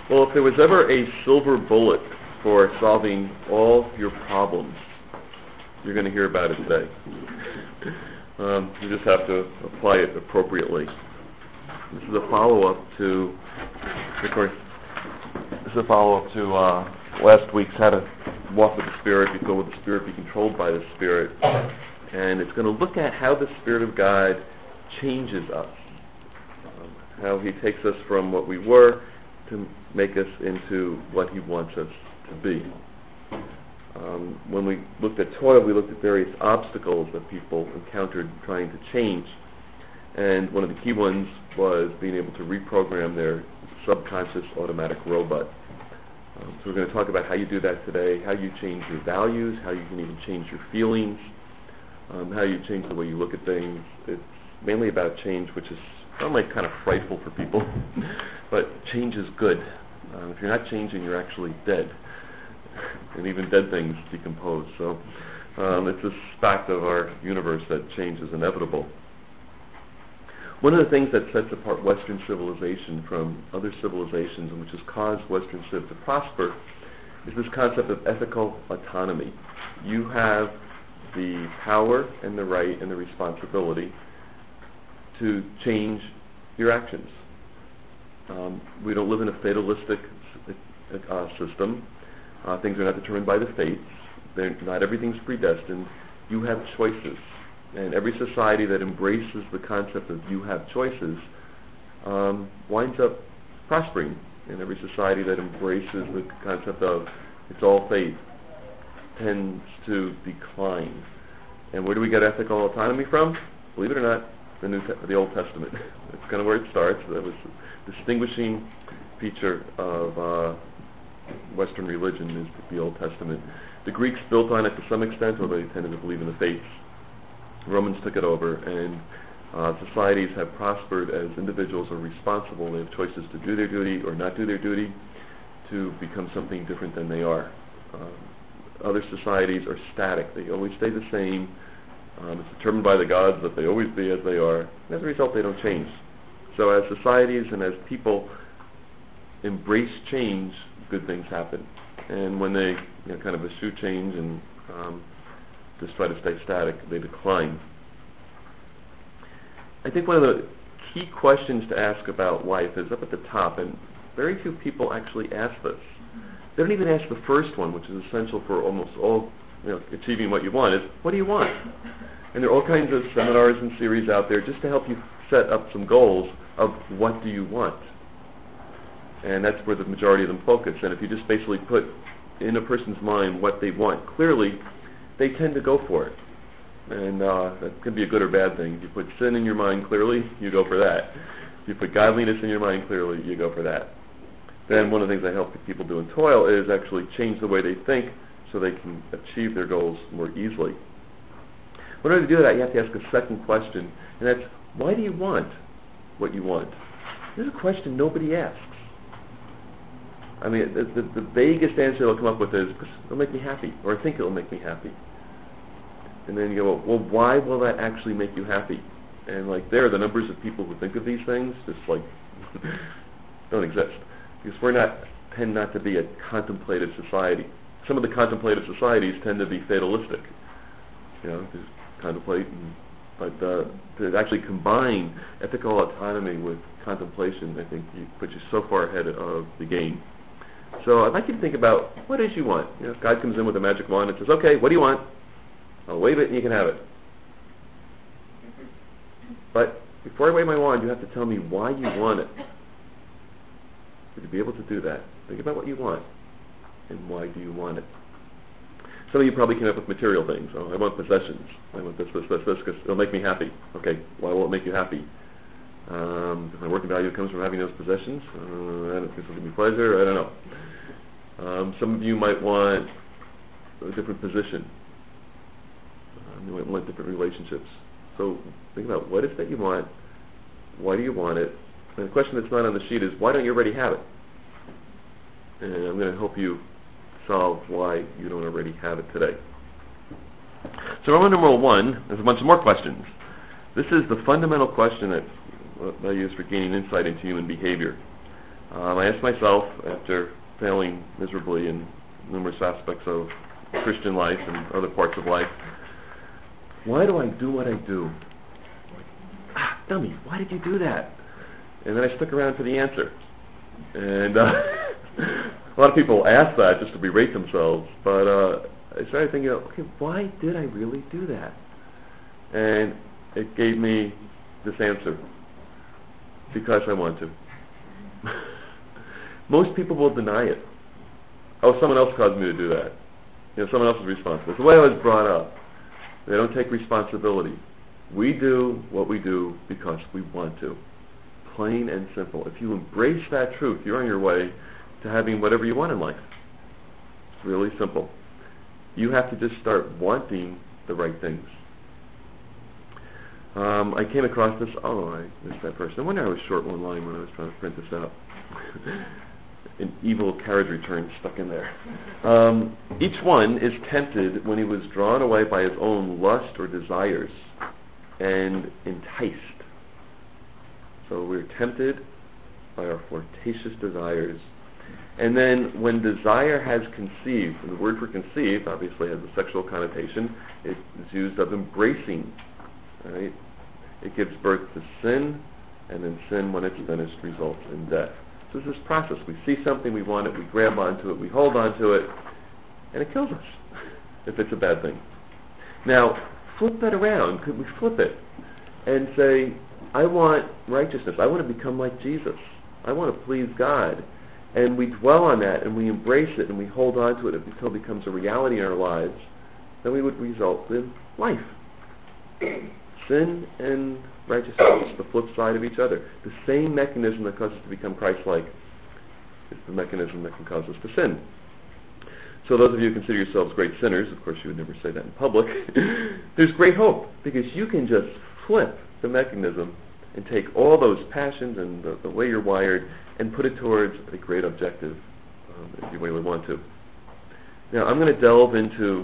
Well, if there was ever a silver bullet for solving all your problems, you're going to hear about it today. You just have to apply it appropriately. This is a follow-up to, last week's How to Walk with the Spirit, Be Filled with the Spirit, Be Controlled by the Spirit. And it's going to look at how the Spirit of God changes us, how He takes us from what we were to make us into what He wants us to be. When we looked at toil, we looked at various obstacles that people encountered trying to change. And one of the key ones was being able to reprogram their subconscious automatic robot. So we're going to talk about how you do that today, how you change your values, how you can even change your feelings, how you change the way you look at things. It's mainly about change, which is kind of frightful for people, but change is good. If you're not changing, you're actually dead. And even dead things decompose. So it's this fact of our universe that change is inevitable. One of the things that sets apart Western civilization from other civilizations and which has caused Western civ to prosper is this concept of ethical autonomy. You have the power and the right and the responsibility to change your actions. We don't live in a fatalistic system. Things are not determined by the fates. Not everything's predestined. You have choices. And every society that embraces the concept of you have choices winds up prospering. And every society that embraces the concept of it's all fate tends to decline. And where do we get ethical autonomy from? Believe it or not, the Old Testament. That's kind of where it starts. That was a distinguishing feature of Western religion is the Old Testament. The Greeks built on it to some extent, although they tended to believe in the fates. The Romans took it over, and societies have prospered as individuals are responsible. They have choices to do their duty or not do their duty, to become something different than they are. Other societies are static. They always stay the same. It's determined by the gods that they always be as they are. And as a result, they don't change. So as societies and as people embrace change, good things happen. And when they kind of eschew change and just try to stay static, they decline. I think one of the key questions to ask about life is up at the top, and very few people actually ask this. They don't even ask the first one, which is essential for almost all achieving what you want, is what do you want? And there are all kinds of seminars and series out there just to help you set up some goals of what do you want. And that's where the majority of them focus. And if you just basically put in a person's mind what they want clearly, they tend to go for it. And that can be a good or bad thing. If you put sin in your mind clearly, you go for that. If you put godliness in your mind clearly, you go for that. Then one of the things I help people do in toil is actually change the way they think so they can achieve their goals more easily. In order to do that, you have to ask a second question, and that's, why do you want what you want? This is a question nobody asks. I mean, the vaguest answer they'll come up with is, because it'll make me happy, or I think it'll make me happy. And then you go, well, why will that actually make you happy? And the numbers of people who think of these things just don't exist. Because tend not to be a contemplative society. Some of the contemplative societies tend to be fatalistic. Just contemplate, but to actually combine ethical autonomy with contemplation, I think puts you so far ahead of the game. So I'd like you to think about what it is you want. If God comes in with a magic wand and says, okay, what do you want? I'll wave it and you can have it. But before I wave my wand, you have to tell me why you want it. To be able to do that, think about what you want and why do you want it. Some of you probably came up with material things. Oh, I want possessions. I want this, because it'll make me happy. Okay, why will it make you happy? If my working value comes from having those possessions, I don't think it'll give me pleasure. I don't know. Some of you might want a different position. You might want different relationships. So think about what is that you want, why do you want it, and the question that's not on the sheet is, why don't you already have it? And I'm going to help you solve why you don't already have it today. So Roman numeral 1, there's a bunch of more questions. This is the fundamental question that I use for gaining insight into human behavior. I asked myself, after failing miserably in numerous aspects of Christian life and other parts of life, why do I do what I do? Dummy, why did you do that? And then I stuck around for the answer. And a lot of people ask that just to berate themselves, but I started thinking, okay, why did I really do that? And it gave me this answer: because I want to. Most people will deny it. Oh, someone else caused me to do that. Someone else is responsible. It's the way I was brought up. They don't take responsibility. We do what we do because we want to. Plain and simple. If you embrace that truth, you're on your way to having whatever you want in life. It's really simple. You have to just start wanting the right things. I came across this. Oh, I missed that person. I wonder I was short one line when I was trying to print this out. An evil carriage return stuck in there. Each one is tempted when he was drawn away by his own lust or desires and enticed. So we're tempted by our flirtatious desires. And then when desire has conceived, and the word for conceived obviously has a sexual connotation, it is used of embracing. Right? It gives birth to sin, and then sin, when it's finished, results in death. So it's this process. We see something, we want it, we grab onto it, we hold onto it, and it kills us if it's a bad thing. Now, flip that around. Could we flip it and say, I want righteousness. I want to become like Jesus. I want to please God. And we dwell on that, and we embrace it, and we hold on to it until it becomes a reality in our lives. Then we would result in life. Sin and righteousness, the flip side of each other. The same mechanism that causes us to become Christ-like is the mechanism that can cause us to sin. So those of you who consider yourselves great sinners, of course you would never say that in public, there's great hope, because you can just flip the mechanism and take all those passions and the way you're wired and put it towards a great objective, if you really want to. Now, I'm going to delve into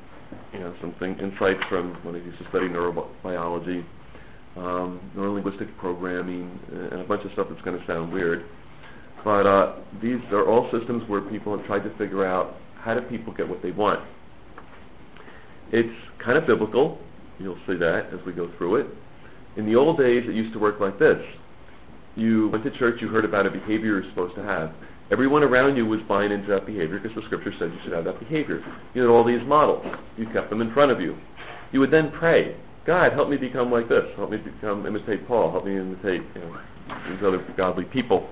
insights from when I used to study neurobiology, neurolinguistic programming, and a bunch of stuff that's going to sound weird. But these are all systems where people have tried to figure out how do people get what they want. It's kind of biblical. You'll see that as we go through it. In the old days, it used to work like this. You went to church, you heard about a behavior you're supposed to have. Everyone around you was buying into that behavior because the scripture said you should have that behavior. You had all these models. You kept them in front of you. You would then pray, God, help me become like this. Help me imitate Paul. Help me imitate these other godly people.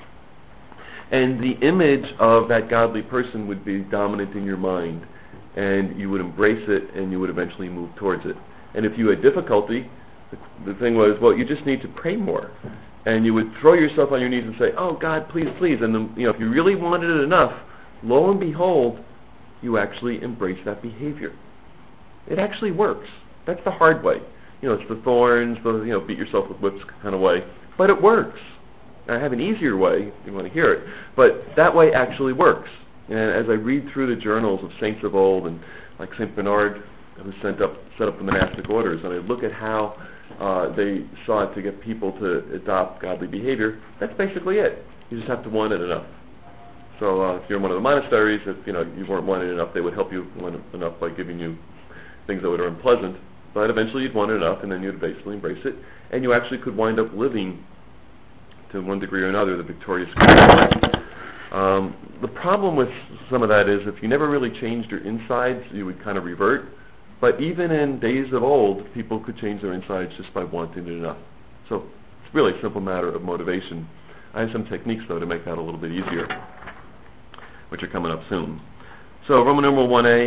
And the image of that godly person would be dominant in your mind. And you would embrace it, and you would eventually move towards it. And if you had difficulty, the thing was, well, you just need to pray more. And you would throw yourself on your knees and say, oh, God, please, please. And then, if you really wanted it enough, lo and behold, you actually embrace that behavior. It actually works. That's the hard way. It's the thorns, the beat yourself with whips kind of way. But it works. I have an easier way, if you want to hear it. But that way actually works. And as I read through the journals of saints of old, and like St. Bernard, who set up the monastic orders, and I look at how they sought to get people to adopt godly behavior, that's basically it. You just have to want it enough. So if you're in one of the monasteries, if you weren't wanting it enough, they would help you want it enough by giving you things that are unpleasant. But eventually you'd want it enough, and then you'd basically embrace it. And you actually could wind up living, to one degree or another, the victorious Christian life. The problem with some of that is if you never really changed your insides, you would kind of revert. But even in days of old, people could change their insides just by wanting it enough. So it's really a simple matter of motivation. I have some techniques, though, to make that a little bit easier, which are coming up soon. So Roman numeral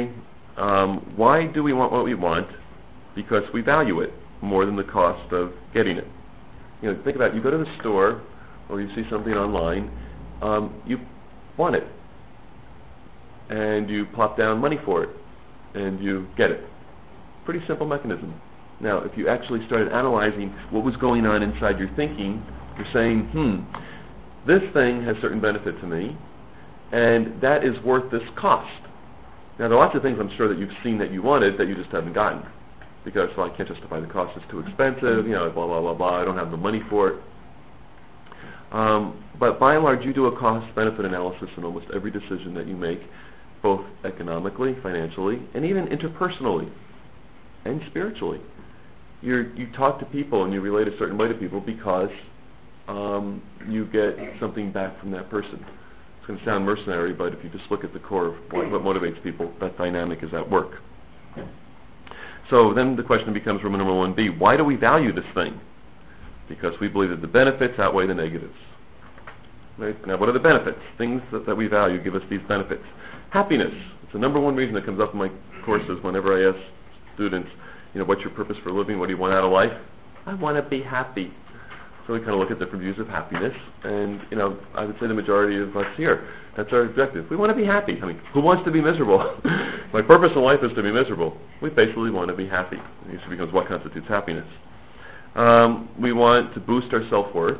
1a, why do we want what we want? Because we value it more than the cost of getting it. Think about it. You go to the store, or you see something online, you want it, and you plop down money for it, and you get it. Pretty simple mechanism. Now, if you actually started analyzing what was going on inside your thinking, you're saying, this thing has certain benefit to me, and that is worth this cost. Now, there are lots of things I'm sure that you've seen that you wanted that you just haven't gotten. Because, well, I can't justify the cost, it's too expensive, blah, blah, blah, blah, I don't have the money for it. But by and large, you do a cost-benefit analysis in almost every decision that you make, both economically, financially, and even interpersonally and spiritually. You talk to people and you relate a certain way to people because you get something back from that person. It's going to sound mercenary, but if you just look at the core of what motivates people, that dynamic is at work. So then the question becomes, Roman number 1b, why do we value this thing? Because we believe that the benefits outweigh the negatives. Right? Now, what are the benefits? Things that we value give us these benefits. Happiness. It's the number one reason that comes up in my courses whenever I ask students, what's your purpose for living? What do you want out of life? I want to be happy. So we kind of look at different views of happiness, and I would say the majority of us here, that's our objective. We want to be happy. I mean, who wants to be miserable? My purpose in life is to be miserable. We basically want to be happy. It usually becomes what constitutes happiness. We want to boost our self-worth.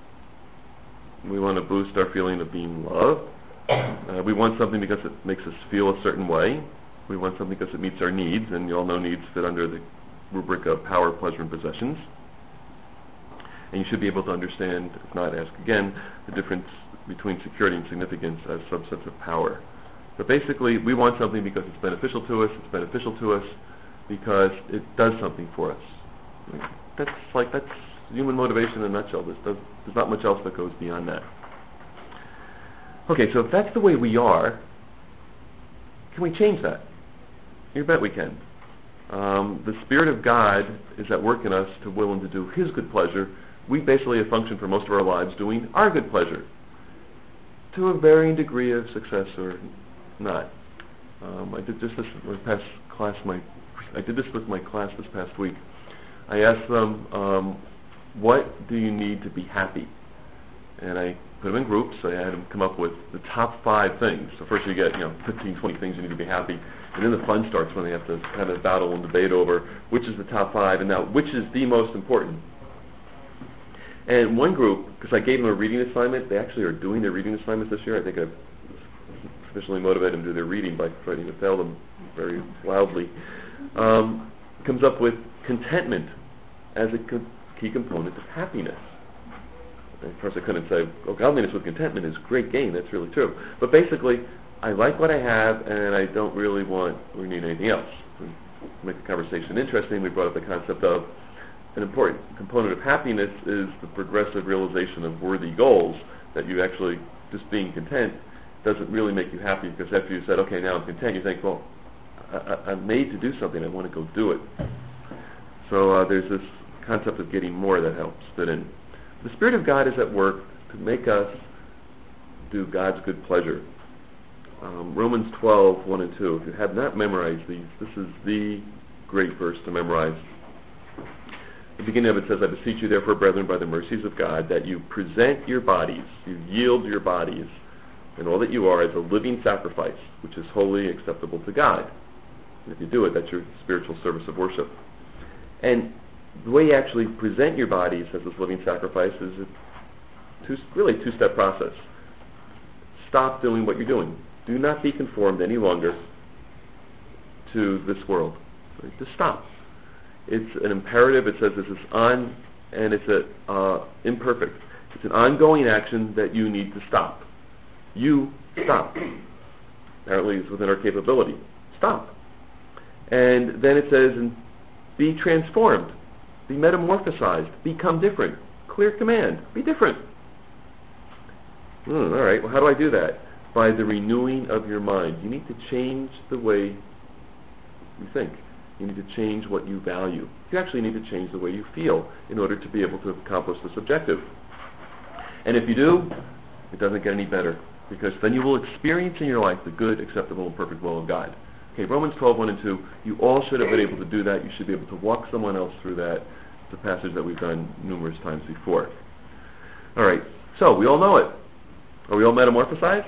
We want to boost our feeling of being loved. We want something because it makes us feel a certain way. We want something because it meets our needs, and you all know needs fit under the rubric of power, pleasure, and possessions. And you should be able to understand, if not ask again, the difference between security and significance as subsets of power. But basically, we want something because it's beneficial to us. It's beneficial to us because it does something for us. That's human motivation in a nutshell. There's not much else that goes beyond that. Okay, so if that's the way we are, can we change that? You bet we can. The Spirit of God is at work in us to will and to do His good pleasure. We basically have functioned for most of our lives doing our good pleasure, to a varying degree of success or not. I did just this with past class. I did this with my class this past week. I asked them, what do you need to be happy? And I put them in groups. I had them come up with the top 5 things. So first you get 15, 20 things you need to be happy. And then the fun starts when they have to kind of battle and debate over which is the top 5 and now which is the most important. And one group, because I gave them a reading assignment, they actually are doing their reading assignments this year. I think I've sufficiently motivated them to do their reading by trying to tell them very loudly. Comes up with contentment as a key component of happiness. Of course, I couldn't say, godliness with contentment is great gain. That's really true. But basically, I like what I have, and I don't really want or need anything else. To make the conversation interesting, we brought up the concept of an important component of happiness is the progressive realization of worthy goals, that you actually, just being content doesn't really make you happy, because after you said, okay, now I'm content, you think, well, I'm made to do something, I want to go do it. So there's this concept of getting more that helps fit in. The Spirit of God is at work to make us do God's good pleasure. Romans 12, 1 and 2. If you have not memorized these, this is the great verse to memorize. The beginning of it says, I beseech you therefore, brethren, by the mercies of God, that you present your bodies, you yield your bodies, and all that you are as a living sacrifice, which is wholly acceptable to God. And if you do it, that's your spiritual service of worship. And the way you actually present your bodies as this living sacrifice is really a two-step process. Stop doing what you're doing. Do not be conformed any longer to this world. Right? Just stop. It's an imperative. It says this is on, and it's imperfect. It's an ongoing action that you need to stop. You stop. Apparently it's within our capability. Stop. And then it says, and be transformed. Be metamorphosized. Become different. Clear command. Be different. All right. Well, how do I do that? By the renewing of your mind. You need to change the way you think. You need to change what you value. You actually need to change the way you feel in order to be able to accomplish this objective. And if you do, it doesn't get any better, because then you will experience in your life the good, acceptable, and perfect will of God. Okay, Romans 12, 1 and 2, you all should have been able to do that. You should be able to walk someone else through that. It's a passage that we've done numerous times before. All right, so we all know it. Are we all metamorphosized?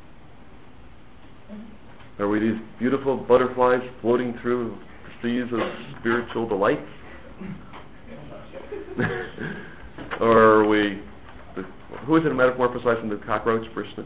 Are we these beautiful butterflies floating through seas of spiritual delights? Or are we... Who is it metamorphosized into cockroach?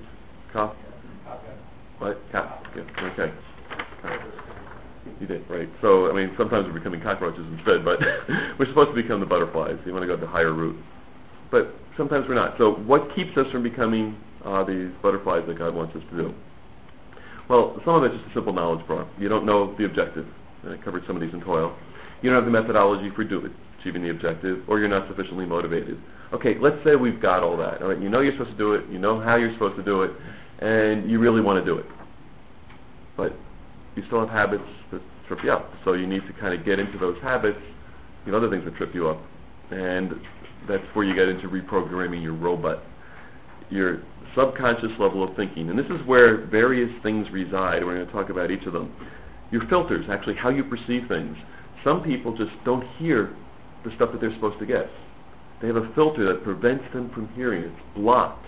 What? Cat. Yeah, okay. You did, right. So, I mean, sometimes we're becoming cockroaches instead, but we're supposed to become the butterflies. You want to go the higher route. But sometimes we're not. So what keeps us from becoming these butterflies that God wants us to do? Well, some of it's just a simple knowledge problem. You don't know the objective. I covered some of these in toil. You don't have the methodology for achieving the objective, or you're not sufficiently motivated. Okay, let's say we've got all that. All right, you know you're supposed to do it, you know how you're supposed to do it, and you really want to do it. But you still have habits that trip you up. So you need to kind of get into those habits, other things that trip you up. And that's where you get into reprogramming your robot, your subconscious level of thinking. And this is where various things reside. We're going to talk about each of them. Your filters, actually how you perceive things. Some people just don't hear the stuff that they're supposed to get. They have a filter that prevents them from hearing. It's blocked.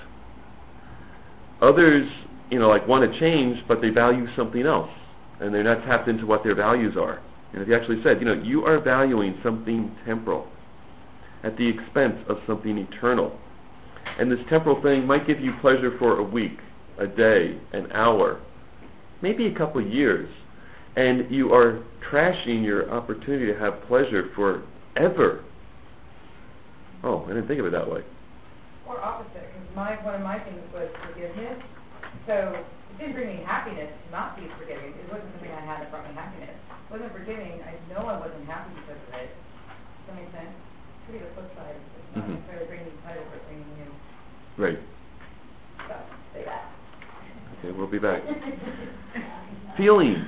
Others, want to change, but they value something else, and they're not tapped into what their values are. And if you actually said, you are valuing something temporal at the expense of something eternal. And this temporal thing might give you pleasure for a week, a day, an hour, maybe a couple of years. And you are trashing your opportunity to have pleasure forever. Oh, I didn't think of it that way. Or opposite, because one of my things was forgiveness. So it didn't bring me happiness to not be forgiving. It wasn't something I had that brought me happiness. It wasn't forgiving. I know I wasn't happy because of it. Does that make sense? It could be the flip side. It's not necessarily bringing pleasure, but bringing you. Right. So, say that. Okay, we'll be back. Feelings.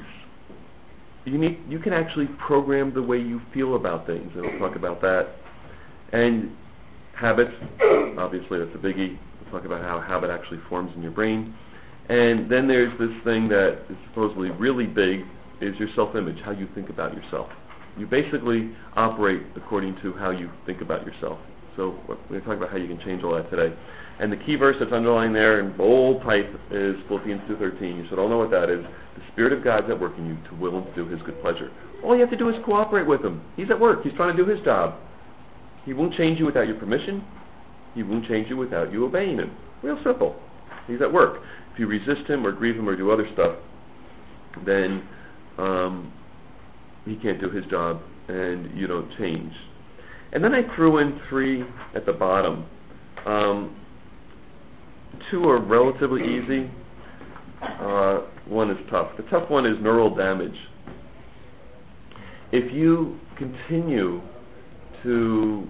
You can actually program the way you feel about things, and we'll talk about that. And habits, obviously that's a biggie. We'll talk about how habit actually forms in your brain. And then there's this thing that is supposedly really big, is your self-image, how you think about yourself. You basically operate according to how you think about yourself. So we're going to talk about how you can change all that today. And the key verse that's underlined there in bold type is Philippians 2:13. You should all know what that is. The Spirit of God's at work in you to will and to do His good pleasure. All you have to do is cooperate with Him. He's at work. He's trying to do His job. He won't change you without your permission. He won't change you without you obeying Him. Real simple. He's at work. If you resist Him or grieve Him or do other stuff, then He can't do His job and you don't change. And then I threw in 3 at the bottom. 2 are relatively easy. 1 is tough. The tough one is neural damage. If you continue to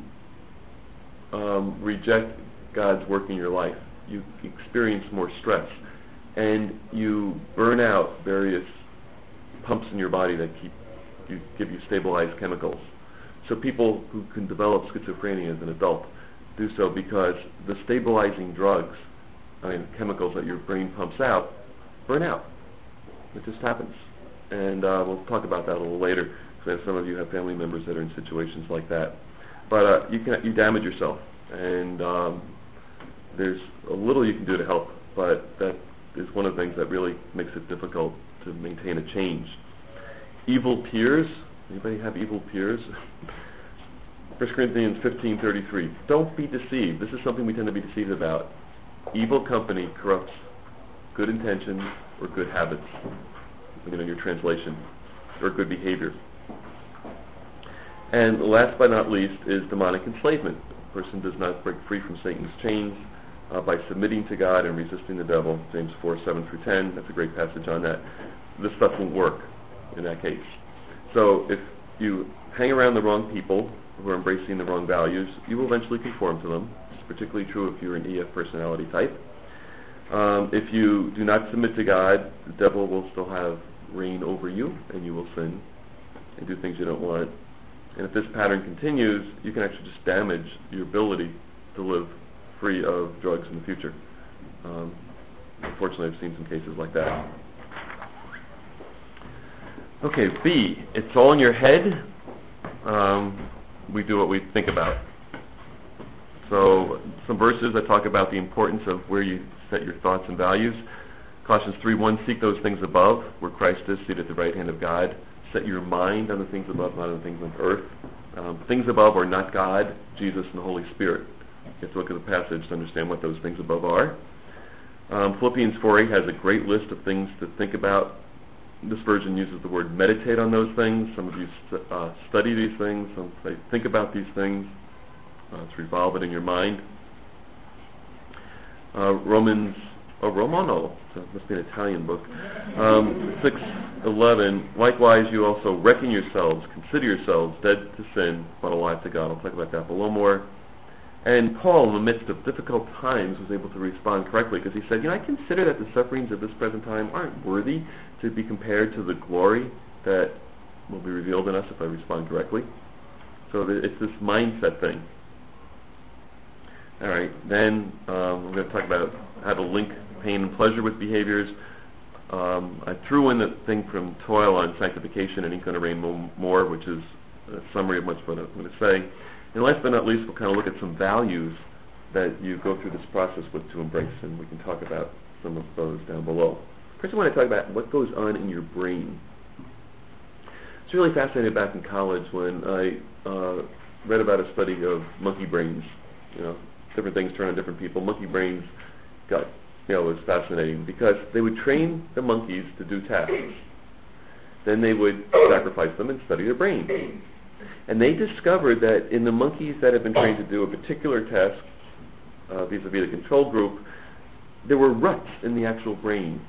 reject God's work in your life, you experience more stress, and you burn out various pumps in your body that give you stabilized chemicals. So people who can develop schizophrenia as an adult do so because the stabilizing drugs, chemicals that your brain pumps out, burn out. It just happens. And we'll talk about that a little later, because some of you have family members that are in situations like that. But you damage yourself, and there's a little you can do to help, but that is one of the things that really makes it difficult to maintain a change. Evil peers. Anybody have evil peers? 1 Corinthians 15:33. Don't be deceived. This is something we tend to be deceived about. Evil company corrupts good intentions or good habits, in your translation, or good behavior. And last but not least is demonic enslavement. A person does not break free from Satan's chains by submitting to God and resisting the devil. James 4:7-10. That's a great passage on that. This stuff won't work in that case. So if you hang around the wrong people who are embracing the wrong values, you will eventually conform to them. It's particularly true if you're an EF personality type. If you do not submit to God, the devil will still have reign over you, and you will sin and do things you don't want. And if this pattern continues, you can actually just damage your ability to live free of drugs in the future. Unfortunately, I've seen some cases like that. Okay, B, it's all in your head. We do what we think about. So some verses that talk about the importance of where you set your thoughts and values. Colossians 3:1, seek those things above, where Christ is seated at the right hand of God. Set your mind on the things above, not on the things on earth. Things above are not God, Jesus, and the Holy Spirit. You have to look at the passage to understand what those things above are. Philippians 4:8 has a great list of things to think about. This version uses the word meditate on those things. Some of you study these things. Some say think about these things. It's revolve it in your mind. Romano, so it must be an Italian book, 6:11, likewise you also reckon yourselves, consider yourselves dead to sin, but alive to God. I'll talk about that below more. And Paul, in the midst of difficult times, was able to respond correctly because he said, I consider that the sufferings of this present time aren't worthy to be compared to the glory that will be revealed in us if I respond correctly. So it's this mindset thing. All right, then we're going to talk about how to link pain and pleasure with behaviors. I threw in the thing from Toyle on sanctification and Ink on a Rain More, which is a summary of much what I'm going to say. And last but not least, we'll kind of look at some values that you go through this process with to embrace, and we can talk about some of those down below. First, I want to talk about what goes on in your brain. It's really fascinating back in college when I read about a study of monkey brains. Different things turn on different people. Monkey brains was fascinating because they would train the monkeys to do tasks. Then they would sacrifice them and study their brains. And they discovered that in the monkeys that had been trained to do a particular task, vis-a-vis the control group, there were ruts in the actual brain.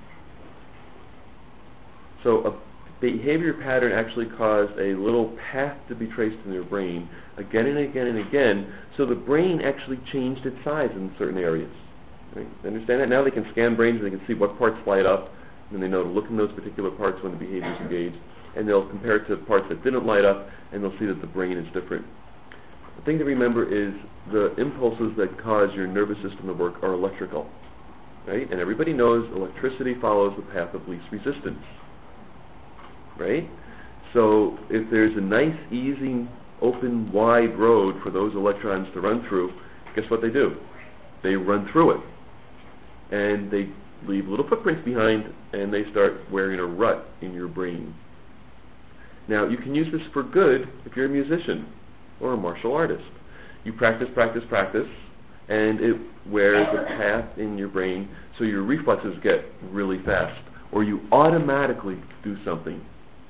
So a behavior pattern actually caused a little path to be traced in their brain again and again and again, so the brain actually changed its size in certain areas. Right? Understand that? Now they can scan brains and they can see what parts light up, and they know to look in those particular parts when the behavior is engaged, and they'll compare it to parts that didn't light up, and they'll see that the brain is different. The thing to remember is the impulses that cause your nervous system to work are electrical. Right? And everybody knows electricity follows the path of least resistance. Right? So if there's a nice, easy, open, wide road for those electrons to run through, guess what they do? They run through it. And they leave little footprints behind, and they start wearing a rut in your brain. Now, you can use this for good if you're a musician or a martial artist. You practice, and it wears a path in your brain so your reflexes get really fast, or you automatically do something.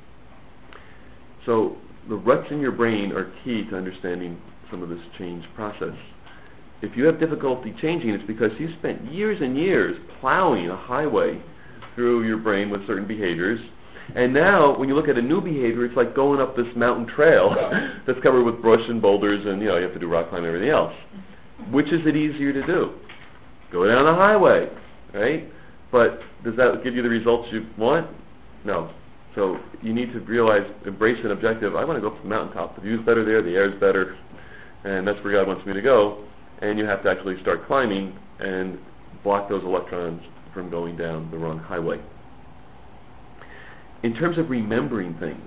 So the ruts in your brain are key to understanding some of this change process. If you have difficulty changing, it's because you spent years and years plowing a highway through your brain with certain behaviors, and now when you look at a new behavior, it's like going up this mountain trail that's covered with brush and boulders, and you have to do rock climbing and everything else. Which is it easier to do? Go down the highway, right? But does that give you the results you want? No. So you need to realize, embrace an objective. I want to go up to the mountaintop. The view's better there, the air's better, and that's where God wants me to go. And you have to actually start climbing and block those electrons from going down the wrong highway. In terms of remembering things,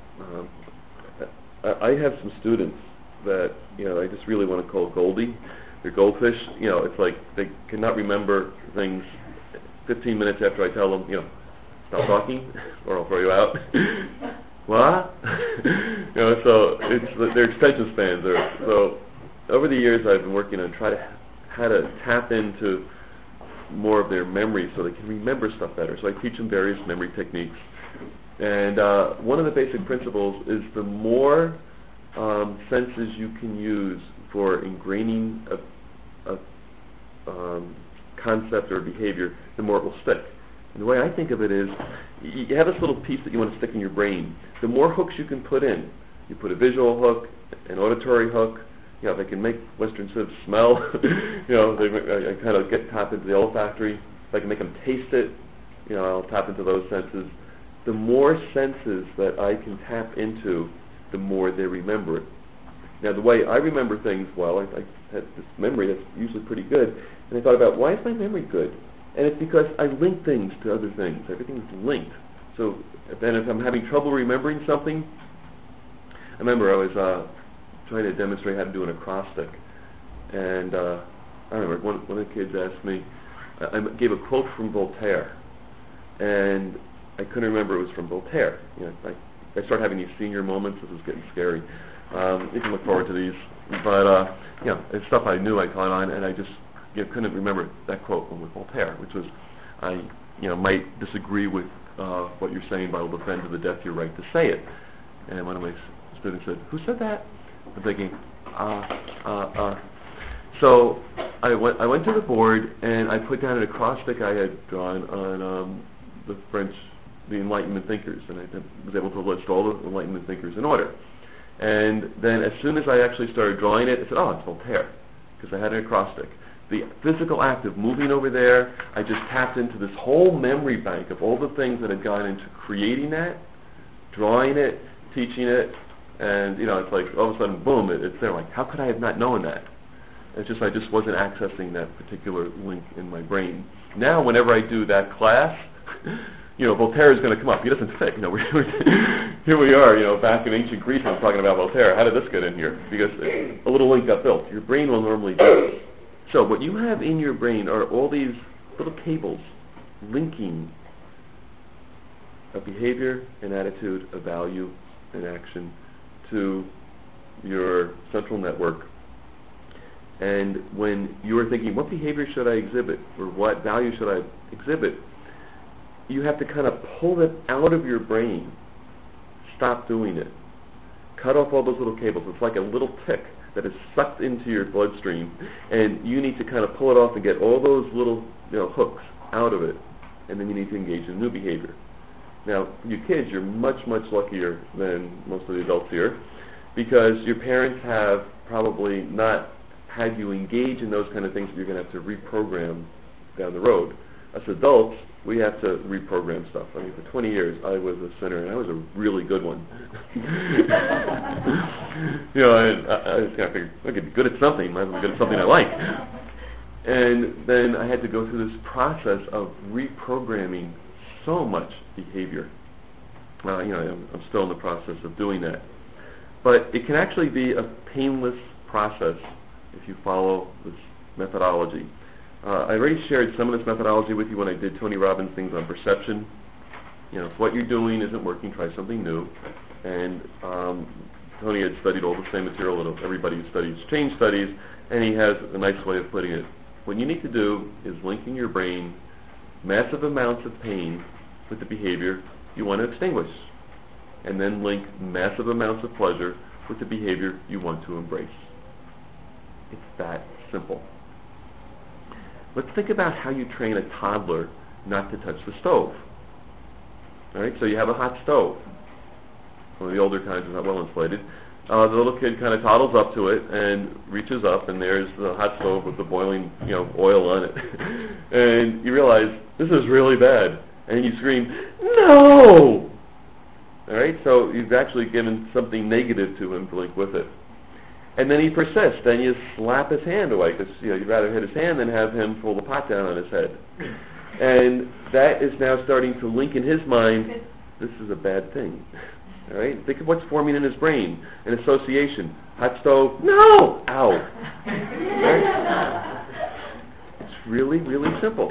I have some students that I just really want to call Goldie. They're goldfish. It's like they cannot remember things 15 minutes after I tell them, stop talking, or I'll throw you out. What? So their attention spans are so. Over the years, I've been working on how to tap into more of their memory so they can remember stuff better. So I teach them various memory techniques. And one of the basic principles is the more senses you can use for ingraining a concept or behavior, the more it will stick. And the way I think of it is, you have this little piece that you want to stick in your brain. The more hooks you can put in, you put a visual hook, an auditory hook. If I can make Western Civ smell, I kind of tap into the olfactory. If I can make them taste it, I'll tap into those senses. The more senses that I can tap into, the more they remember it. Now, the way I remember things, I had this memory that's usually pretty good, and I thought about, why is my memory good? And it's because I link things to other things. Everything's linked. So, if I'm having trouble remembering something, I remember I was trying to demonstrate how to do an acrostic, and I remember one of the kids asked me, I gave a quote from Voltaire, and I couldn't remember it was from Voltaire. I start having these senior moments. This is getting scary. You can look forward to these, but it's stuff I knew I caught on, and I just couldn't remember that quote from Voltaire, which was, I might disagree with what you're saying, but I'll defend to the death your right to say it. And one of my students said, "Who said that?" I'm thinking, So I went to the board and I put down an acrostic I had drawn on the Enlightenment thinkers, and I was able to list all the Enlightenment thinkers in order. And then as soon as I actually started drawing it, I said, oh, it's Voltaire, because I had an acrostic. The physical act of moving over there, I just tapped into this whole memory bank of all the things that had gone into creating that, drawing it, teaching it, and it's like all of a sudden, boom, it's there. Like, how could I have not known that? It's just I just wasn't accessing that particular link in my brain. Now, whenever I do that class, Voltaire is going to come up. He doesn't fit. Here we are, back in ancient Greece, I'm talking about Voltaire. How did this get in here? Because a little link got built. Your brain will normally do it. So what you have in your brain are all these little cables linking a behavior, an attitude, a value, an action to your central network. And when you are thinking, what behavior should I exhibit, or what value should I exhibit, you have to kind of pull it out of your brain. Stop doing it. Cut off all those little cables. It's like a little tick that is sucked into your bloodstream, and you need to kind of pull it off and get all those little hooks out of it, and then you need to engage in new behavior. Now, you kids, you're much, much luckier than most of the adults here, because your parents have probably not had you engage in those kind of things that you're going to have to reprogram down the road. As adults, we have to reprogram stuff. I mean, for 20 years, I was a sinner, and I was a really good one. I figured, I could be good at something. I might as well be good at something I like. And then I had to go through this process of reprogramming so much behavior. I'm still in the process of doing that. But it can actually be a painless process if you follow this methodology. I already shared some of this methodology with you when I did Tony Robbins' things on perception. If what you're doing isn't working, try something new. And Tony had studied all the same material that everybody who studies change studies, and he has a nice way of putting it. What you need to do is link in your brain massive amounts of pain with the behavior you want to extinguish, and then link massive amounts of pleasure with the behavior you want to embrace. It's that simple. Let's think about how you train a toddler not to touch the stove. All right, so you have a hot stove. One of the older kinds is not well insulated. The little kid kind of toddles up to it and reaches up, and there's the hot stove with the boiling, oil on it. And you realize, this is really bad. And you scream, no! All right, so you've actually given something negative to him to link with it. And then he persists, and you slap his hand away, because you'd rather hit his hand than have him pull the pot down on his head. And that is now starting to link in his mind, this is a bad thing. All right? Think of what's forming in his brain. An association. Hot stove, no! Ow. Right? It's really, really simple.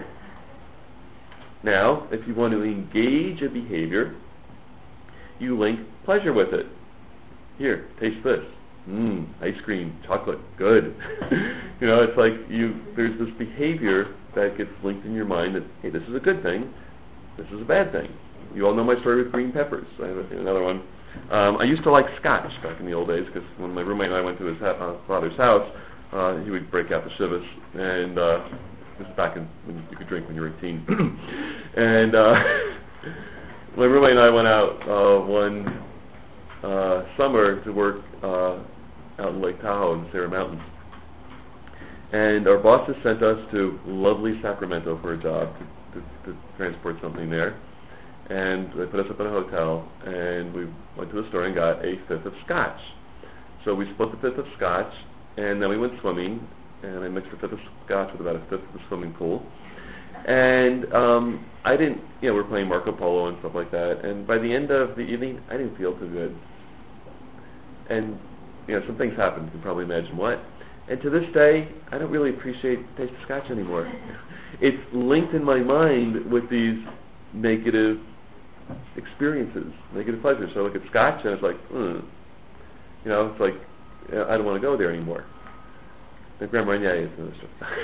Now, if you want to engage a behavior, you link pleasure with it. Here, taste this. Ice cream, chocolate, good. It's like there's this behavior that gets linked in your mind that, hey, this is a good thing, this is a bad thing. You all know my story with green peppers. I have another one. I used to like scotch back in the old days, because when my roommate and I went to his father's house, he would break out the Chivas, and this is back when you could drink when you were 18. And my roommate and I went out one summer to work out in Lake Tahoe in the Sierra Mountains. And our bosses sent us to lovely Sacramento for a job to transport something there. And they put us up in a hotel, and we went to the store and got a fifth of scotch. So we split the fifth of scotch, and then we went swimming, and I mixed a fifth of scotch with about a fifth of the swimming pool. And I didn't, we're playing Marco Polo and stuff like that, and by the end of the evening, I didn't feel too good. And some things happened. You can probably imagine what. And to this day, I don't really appreciate the taste of scotch anymore. It's linked in my mind with these negative experiences, negative pleasures. So I look at scotch and it's like, it's like, I don't want to go there anymore. And Grandma Marnier is in this.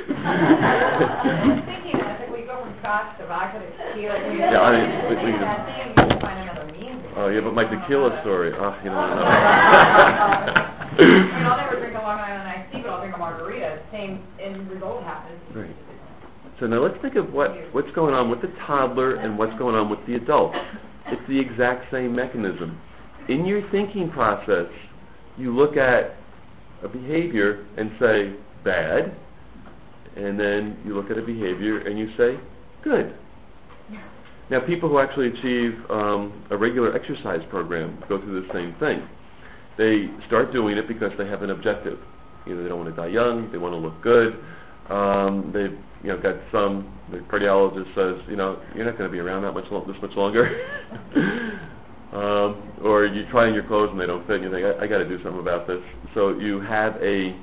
I was thinking that, we go from scotch to vodka to tequila. Yeah, you find another meaning. Oh, yeah, but my tequila story, you don't know. I'll never drink a Long Island iced tea, but I'll drink a margarita, same end result happens. Right. So now let's think of what's going on with the toddler and what's going on with the adult. It's the exact same mechanism. In your thinking process, you look at a behavior and say, bad, and then you look at a behavior and you say, good. Now, people who actually achieve a regular exercise program go through the same thing. They start doing it because they have an objective. Either they don't want to die young, they want to look good. They've got the cardiologist says, you're not going to be around this much longer. Or you try on your clothes and they don't fit, and you think, I got to do something about this. So you have you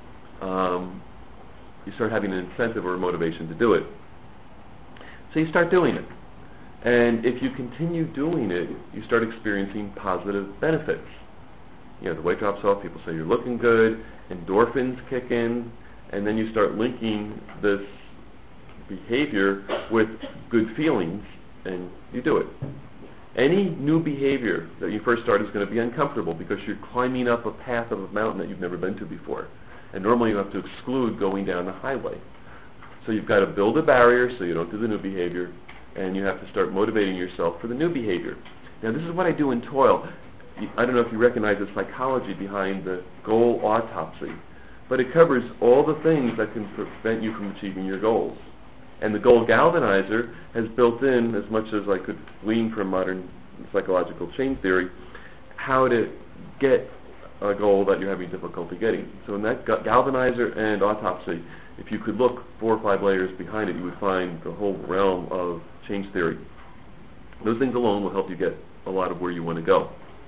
start having an incentive or a motivation to do it. So you start doing it. And if you continue doing it, you start experiencing positive benefits. The weight drops off, people say you're looking good, endorphins kick in, and then you start linking this behavior with good feelings, and you do it. Any new behavior that you first start is going to be uncomfortable because you're climbing up a path of a mountain that you've never been to before. And normally you have to exclude going down the highway. So you've got to build a barrier so you don't do the new behavior, and you have to start motivating yourself for the new behavior. Now, this is what I do in Toil. I don't know if you recognize the psychology behind the goal autopsy, but it covers all the things that can prevent you from achieving your goals. And the goal galvanizer has built in, as much as I could glean from modern psychological change theory, how to get a goal that you're having difficulty getting. So in that galvanizer and autopsy, if you could look 4 or 5 layers behind it, you would find the whole realm of change theory. Those things alone will help you get a lot of where you want to go.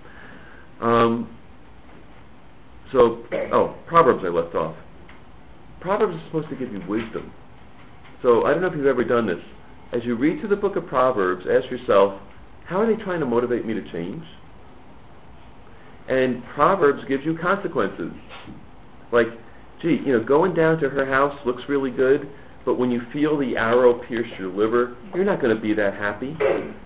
Proverbs I left off. Proverbs is supposed to give you wisdom. So I don't know if you've ever done this. As you read through the book of Proverbs, ask yourself, how are they trying to motivate me to change? And Proverbs gives you consequences. Like, going down to her house looks really good, but when you feel the arrow pierce your liver, you're not going to be that happy.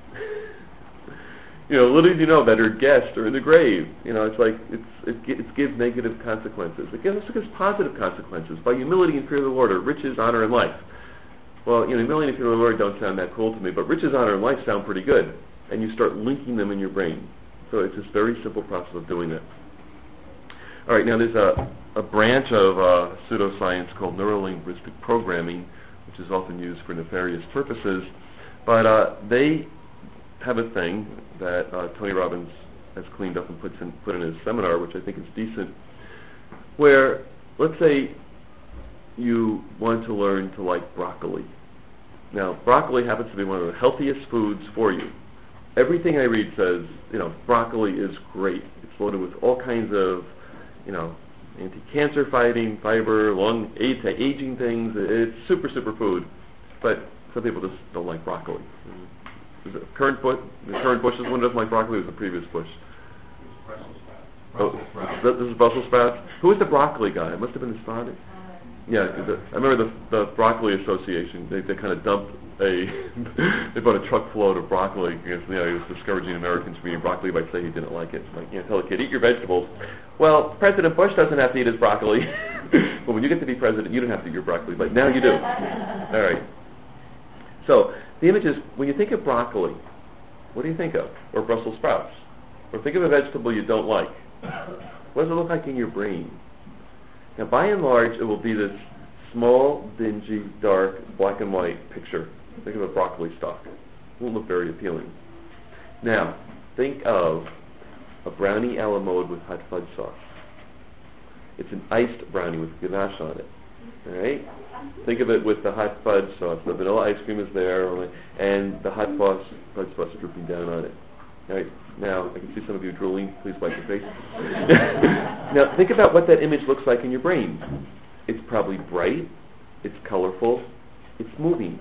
Little do you know that her guests are in the grave. It's like it gives negative consequences. It gives positive consequences. By humility and fear of the Lord are riches, honor, and life. Well, humility and fear of the Lord don't sound that cool to me, but riches, honor, and life sound pretty good. And you start linking them in your brain. So it's this very simple process of doing that. All right, now there's a branch of pseudoscience called neurolinguistic programming, which is often used for nefarious purposes. But they have a thing that Tony Robbins has cleaned up and put in his seminar, which I think is decent, where, let's say, you want to learn to like broccoli. Now, broccoli happens to be one of the healthiest foods for you. Everything I read says, broccoli is great. It's loaded with all kinds of, anti-cancer fighting, fiber, anti-aging things. It's super, super food. But some people just don't like broccoli. Is it the current bush is one that doesn't like broccoli, or the previous bush? Brussels sprouts. This is Brussels sprouts? Who was the broccoli guy? It must have been his father. Yeah, I remember the Broccoli Association. They kind of dumped they bought a truckload of broccoli because he was discouraging Americans from eating broccoli by saying he didn't like it. Like, tell a kid, eat your vegetables. Well, President Bush doesn't have to eat his broccoli. But when you get to be president, you don't have to eat your broccoli. But now you do. All right. So the image is, when you think of broccoli, what do you think of? Or Brussels sprouts? Or think of a vegetable you don't like. What does it look like in your brain? Now, by and large, it will be this small, dingy, dark, black and white picture. Think of a broccoli stalk. It won't look very appealing. Now, think of a brownie a la mode with hot fudge sauce. It's an iced brownie with ganache on it. All right? Think of it with the hot fudge sauce. The vanilla ice cream is there, and the hot fudge sauce dripping down on it. All right? Now, I can see some of you drooling. Please wipe your face. Now, think about what that image looks like in your brain. It's probably bright. It's colorful. It's moving.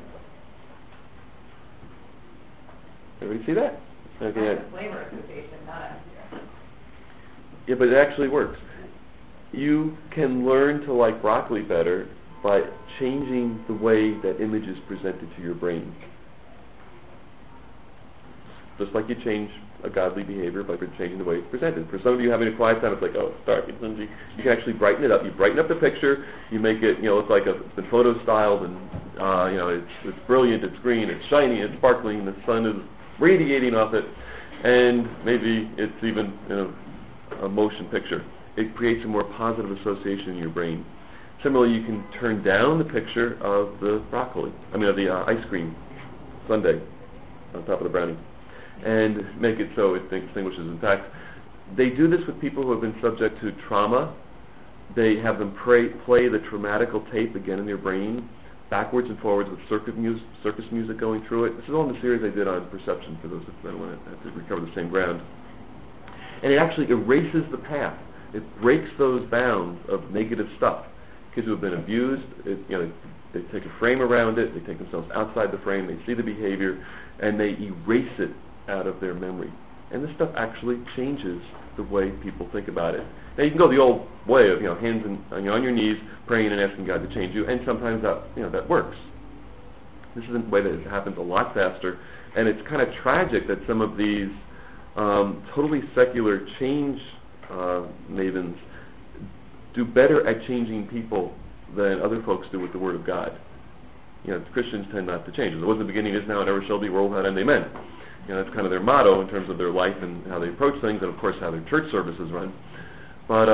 Everybody see that? Okay. That's a flavor association, not a... Yeah, but it actually works. You can learn to like broccoli better by changing the way that image is presented to your brain. just like you change a godly behavior by changing the way it's presented. For some of you having a quiet time, it's like, oh, it's dark, it's dingy. You can actually brighten it up. You brighten up the picture. You make it, look like it's been photo styled, and it's brilliant. It's green. It's shiny. It's sparkling. The sun is radiating off it, and maybe it's even a motion picture. It creates a more positive association in your brain. Similarly, you can turn down the picture of the of the ice cream sundae on top of the brownie, and make it so it extinguishes. In fact, they do this with people who have been subject to trauma. They have them play the traumatical tape again in their brain, backwards and forwards with circus music going through it. This is all in the series I did on perception for those that want to recover the same ground. And it actually erases the past. It breaks those bounds of negative stuff. Kids who have been abused, they take a frame around it, they take themselves outside the frame, they see the behavior, and they erase it out of their memory. And this stuff actually changes the way people think about it. Now you can go the old way of hands on your knees, praying and asking God to change you, and sometimes that works. This is a way that it happens a lot faster, and it's kind of tragic that some of these totally secular change mavens do better at changing people than other folks do with the Word of God. Christians tend not to change. As it was in the beginning, is now, and ever shall be, world without end, amen. That's kind of their motto in terms of their life and how they approach things, and of course how their church services run. But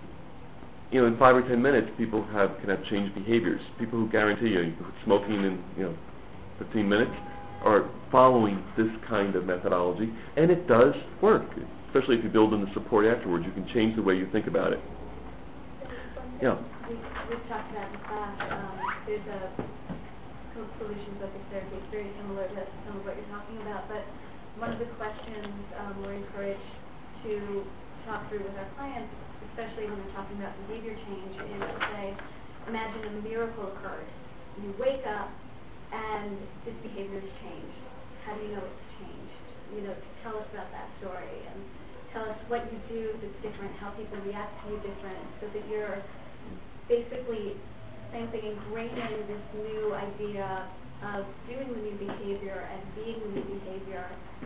in 5 or 10 minutes, people can have changed behaviors. People who guarantee you quit smoking in 15 minutes are following this kind of methodology, and it does work. Especially if you build in the support afterwards, you can change the way you think about it. Yeah. We've talked about in class. There's a solutions focused therapy. It's very similar to some of what you're talking about. But one of the questions we're encouraged to talk through with our clients, especially when they're talking about behavior change, is to say, imagine a miracle occurred. You wake up and this behavior has changed. How do you know it's changed? Tell us about that story and tell us what you do that's different, how people react to you different, so that you're basically ingraining this new idea of doing the new behavior and being the new behavior,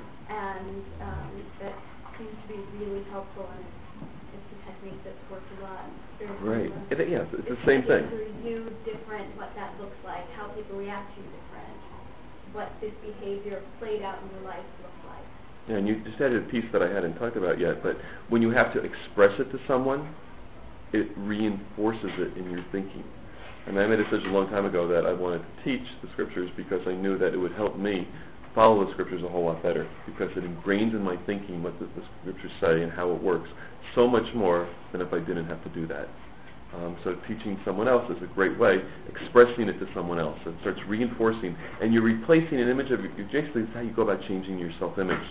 and that seems to be really helpful, and it's a technique that's worked a lot. Right. It's the same thing. For you different, what that looks like, how people react to you different, what this behavior played out in your life looks like. Yeah, and you just added a piece that I hadn't talked about yet, but when you have to express it to someone, it reinforces it in your thinking. And I made a decision a long time ago that I wanted to teach the Scriptures because I knew that it would help me follow the Scriptures a whole lot better, because it ingrains in my thinking what the Scriptures say and how it works so much more than if I didn't have to do that. So teaching someone else is a great way, expressing it to someone else. It starts reinforcing, and you're replacing an image of you. Basically, it's how you go about changing your self-image.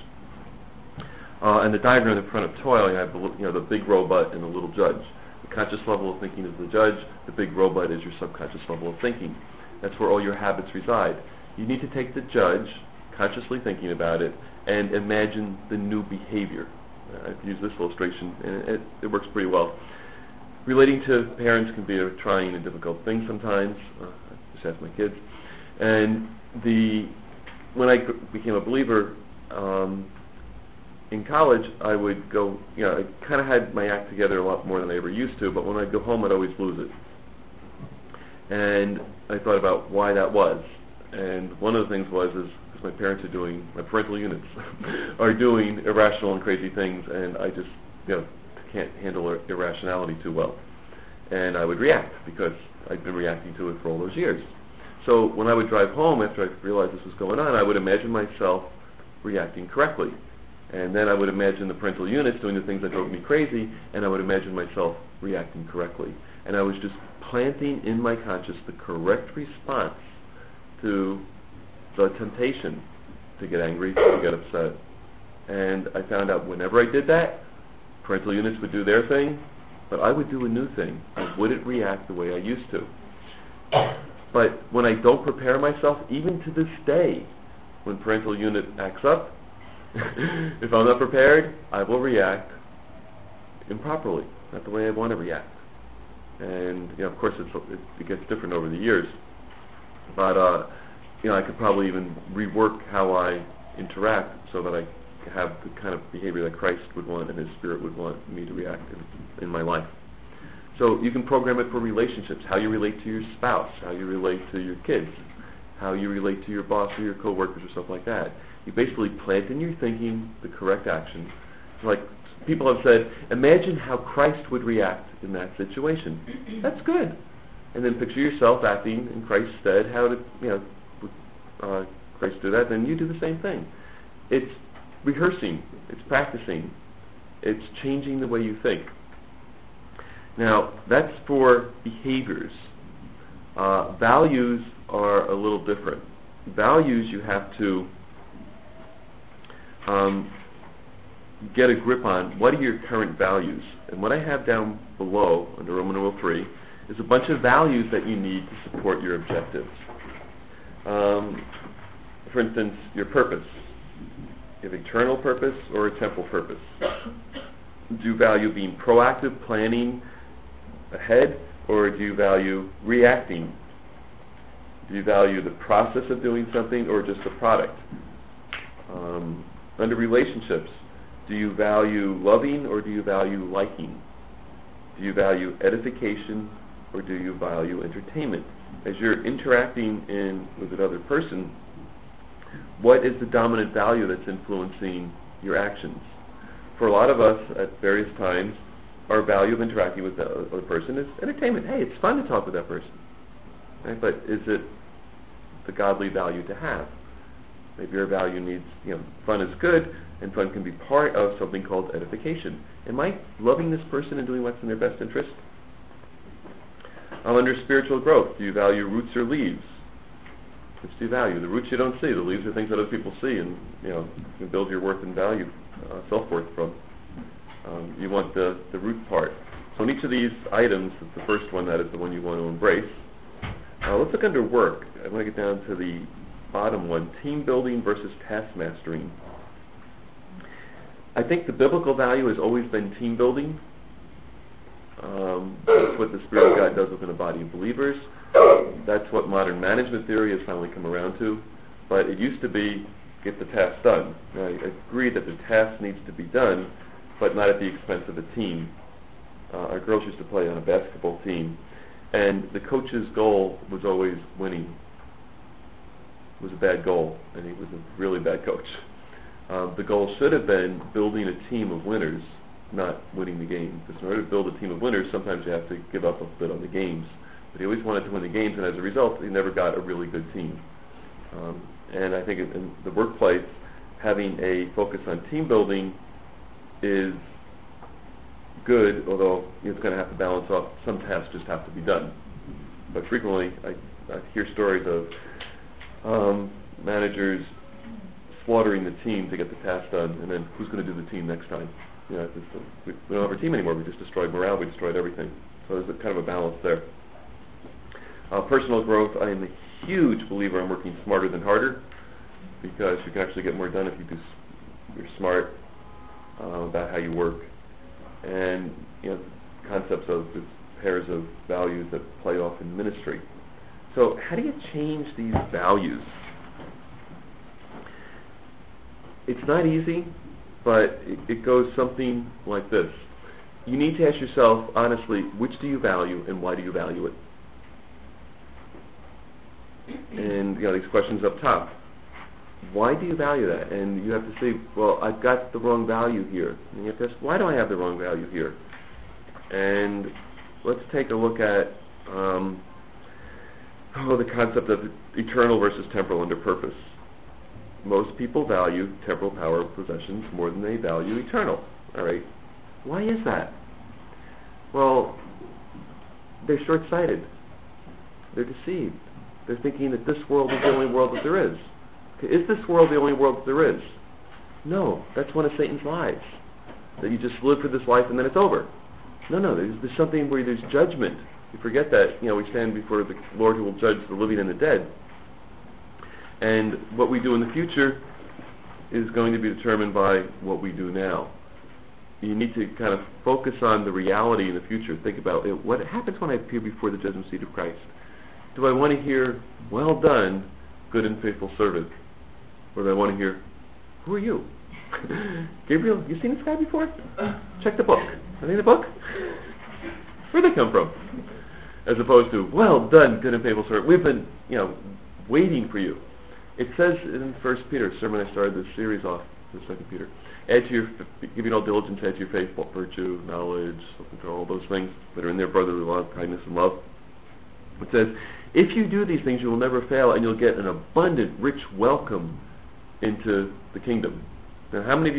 And the diagram in front of Toyle, you have the big robot and the little judge. The conscious level of thinking is the judge. The big robot is your subconscious level of thinking. That's where all your habits reside. You need to take the judge, consciously thinking about it, and imagine the new behavior. I've used this illustration, and it works pretty well. Relating to parents can be a trying and difficult thing sometimes. Just ask my kids. And when I became a believer in college, I would go, I kind of had my act together a lot more than I ever used to, but when I'd go home, I'd always lose it. And I thought about why that was. And one of the things was because my parents my parental units are doing irrational and crazy things, and I just, can't handle irrationality too well. And I would react because I'd been reacting to it for all those years. So when I would drive home after I realized this was going on, I would imagine myself reacting correctly. And then I would imagine the parental units doing the things that drove me crazy, and I would imagine myself reacting correctly. And I was just planting in my conscious the correct response to the temptation to get angry, to get upset. And I found out whenever I did that, parental units would do their thing, but I would do a new thing. I wouldn't react the way I used to. But when I don't prepare myself, even to this day, when parental unit acts up, if I'm not prepared, I will react improperly, not the way I want to react. And of course, it gets different over the years. But I could probably even rework how I interact so that I have the kind of behavior that Christ would want and His Spirit would want me to react in my life. So you can program it for relationships, how you relate to your spouse, how you relate to your kids, how you relate to your boss or your coworkers or stuff like that. You basically plant in your thinking the correct action. Like people have said, imagine how Christ would react in that situation. That's good. And then picture yourself acting in Christ's stead. How did Christ do that? Then you do the same thing. It's rehearsing. It's practicing. It's changing the way you think. Now, that's for behaviors. Values are a little different. Values you have to get a grip on. What are your current values? And what I have down below under Roman numeral 3 is a bunch of values that you need to support your objectives. For instance, your purpose. You have eternal purpose or a temporal purpose. Do you value being proactive, planning ahead, or do you value reacting? Do you value the process of doing something or just the product? Under relationships, do you value loving or do you value liking? Do you value edification or do you value entertainment? As you're interacting with another person, what is the dominant value that's influencing your actions? For a lot of us at various times, our value of interacting with the other person is entertainment. Hey, it's fun to talk with that person. Right? But is it the godly value to have? Maybe your value needs, fun is good, and fun can be part of something called edification. Am I loving this person and doing what's in their best interest? Under spiritual growth, do you value roots or leaves? Which do you value? The roots you don't see. The leaves are things that other people see, and you can build your worth and value, self-worth from. You want the root part. So in each of these items, the first one, that is the one you want to embrace. Let's look under work. I want to get down to the bottom one, team building versus task mastering. I think the biblical value has always been team building. That's what the Spirit of God does within a body of believers. That's what modern management theory has finally come around to. But it used to be, get the task done. Now, I agree that the task needs to be done, but not at the expense of a team. Our girls used to play on a basketball team, and the coach's goal was always winning. It was a bad goal, and he was a really bad coach. The goal should have been building a team of winners, not winning the game. Because in order to build a team of winners, sometimes you have to give up a bit on the games. But he always wanted to win the games, and as a result, he never got a really good team. And I think in the workplace, having a focus on team building is good, although it's going to have to balance off. Some tasks just have to be done. But frequently, I hear stories of managers slaughtering the team to get the task done, and then who's going to do the team next time? We don't have our team anymore. We just destroyed morale. We destroyed everything. So there's kind of a balance there. Personal growth, I am a huge believer in working smarter than harder, because you can actually get more done if you're smart about how you work. And concepts of the pairs of values that play off in ministry. So how do you change these values? It's not easy, but it goes something like this. You need to ask yourself, honestly, which do you value and why do you value it? And these questions up top. Why do you value that? And you have to say, well, I've got the wrong value here. And you have to ask, why do I have the wrong value here? And let's take a look at the concept of eternal versus temporal under purpose. Most people value temporal power possessions more than they value eternal. All right. Why is that? Well, they're short-sighted. They're deceived. They're thinking that this world is the only world that there is. Is this world the only world that there is? No, that's one of Satan's lies. That you just live for this life and then it's over. No, there's something where there's judgment. You forget that, we stand before the Lord who will judge the living and the dead. And what we do in the future is going to be determined by what we do now. You need to kind of focus on the reality in the future. Think about what happens when I appear before the judgment seat of Christ. Do I want to hear, well done, good and faithful servant? Or do I want to hear, Who are you? Gabriel, you seen this guy before? Check the book. Are they in the book? Where'd they come from? As opposed to, well done, good and faithful servant. We've been, waiting for you. It says in 1 Peter, the sermon I started this series off, the 2 Peter, giving all diligence, add to your faith, virtue, knowledge, self-control, all those things that are in there, brotherly love, kindness, and love. It says, if you do these things, you will never fail, and you'll get an abundant, rich welcome into the kingdom. Now, how many of you